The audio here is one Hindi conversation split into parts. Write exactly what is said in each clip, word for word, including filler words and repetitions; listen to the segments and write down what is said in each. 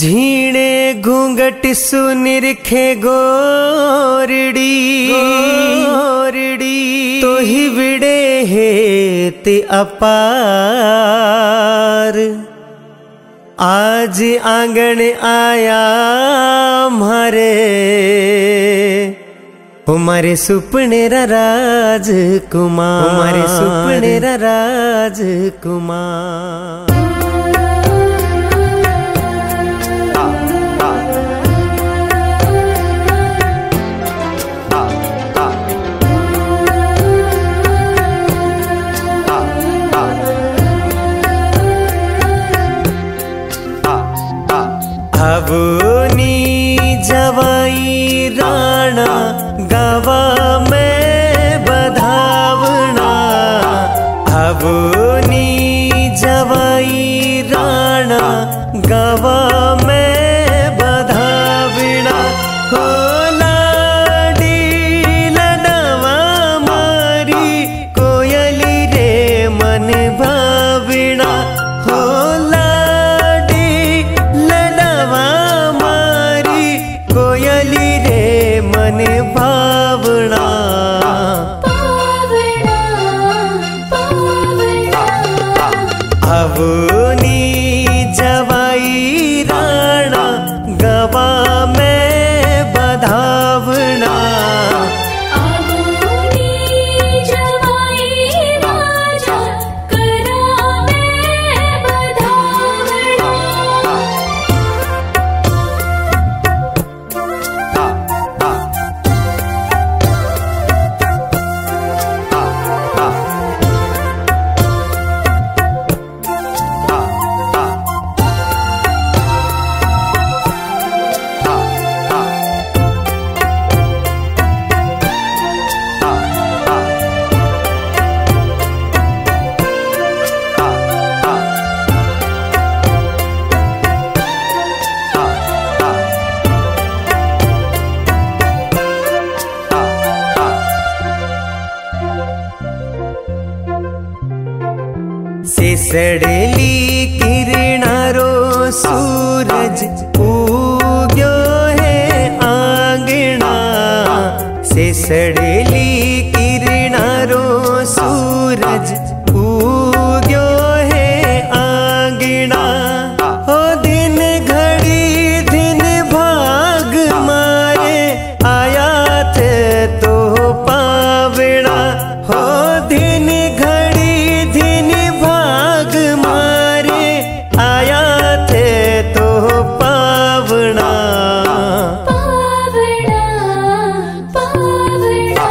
झीणे घूंघट सुनिरखे गोरड़ी गोरड़ी तो ही विड़े हेत अपार। आज आंगन आया मारे हमारे सुपने रा राजकुमार, हमारे सुपने रा राजकुमार। अबनी जवाई राणा गवा में बधावना, अबनी जवाई राणा गवा में बधावना। हो लाडी लडवा मारी कोयली रे मन भावना, हो कोयली रे मन भावना। पावना पावना अबनी जवाई राणा गवा में बधावना, अबनी जवाई राजा करा में बधावना। सिसड़ली किरणारो सूरज उग्यो है आंगना, सिसड़ली किरणारो सूरज उग्यो है आंगना। हो दिन घड़ी दिन भाग मारे आया थे तो पावना, हो दिन घड़ी दिन भाग मारे आया थे तो पावना। पावना पावना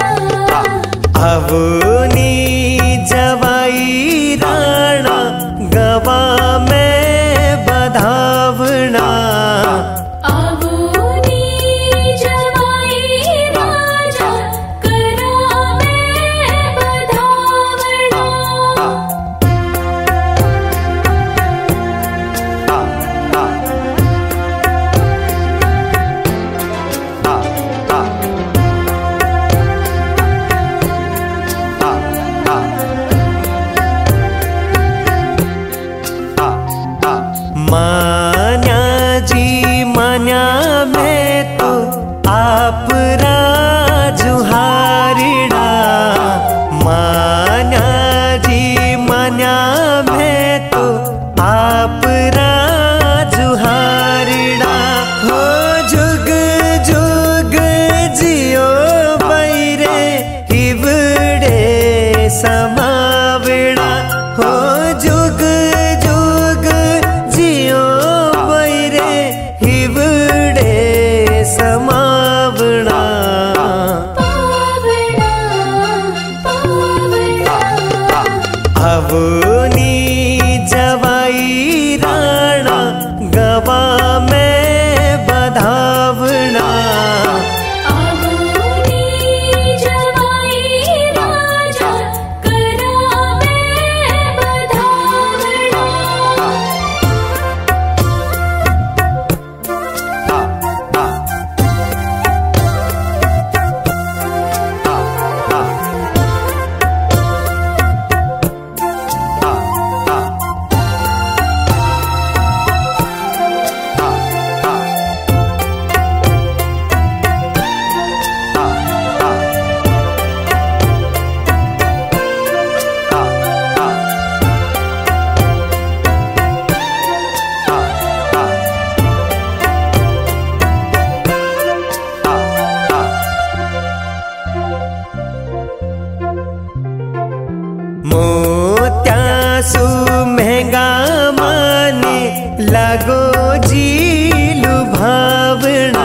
जी लुभावना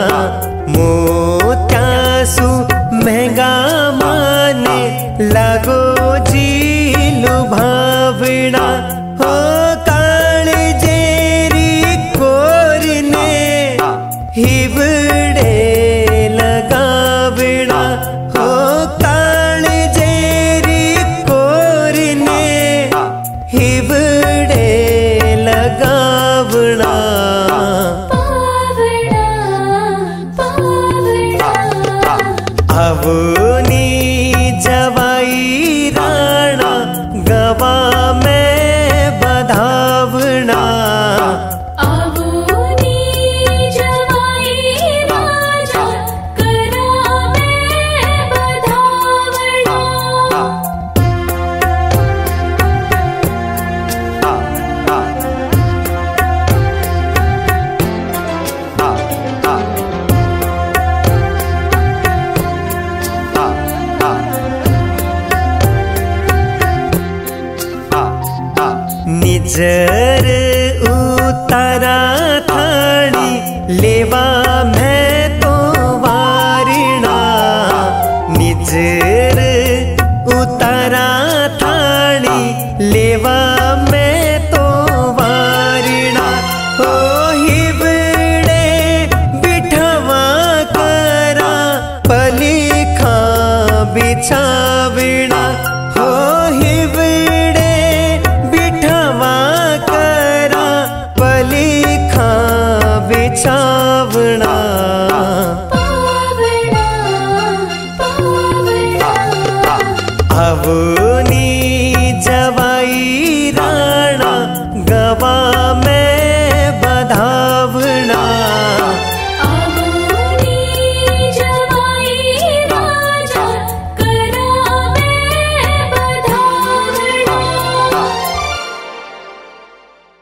मोत्यासु महंगा माने लागो जी लुभावना हो काळजेरी कोरने हिवड़े लगावना हो काळजेरी कोरने हिवड़े लगावना पावड़ा पावड़ा अवनी जवाई राणा गवा में बधावना आवोनी जवाई राजा करावे बधावड़ा निजर उतारा थाणी लेवा